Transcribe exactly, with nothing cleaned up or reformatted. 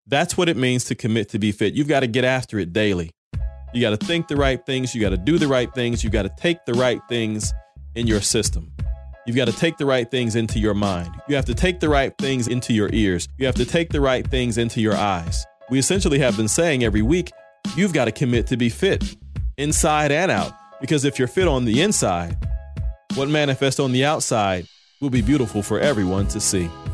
That's what it means to commit to be fit. You've got to get after it daily. You got to think the right things. You got to do the right things. You got to take the right things in your system. You've got to take the right things into your mind. You have to take the right things into your ears. You have to take the right things into your eyes. We essentially have been saying every week, you've got to commit to be fit inside and out, because if you're fit on the inside, what manifests on the outside will be beautiful for everyone to see.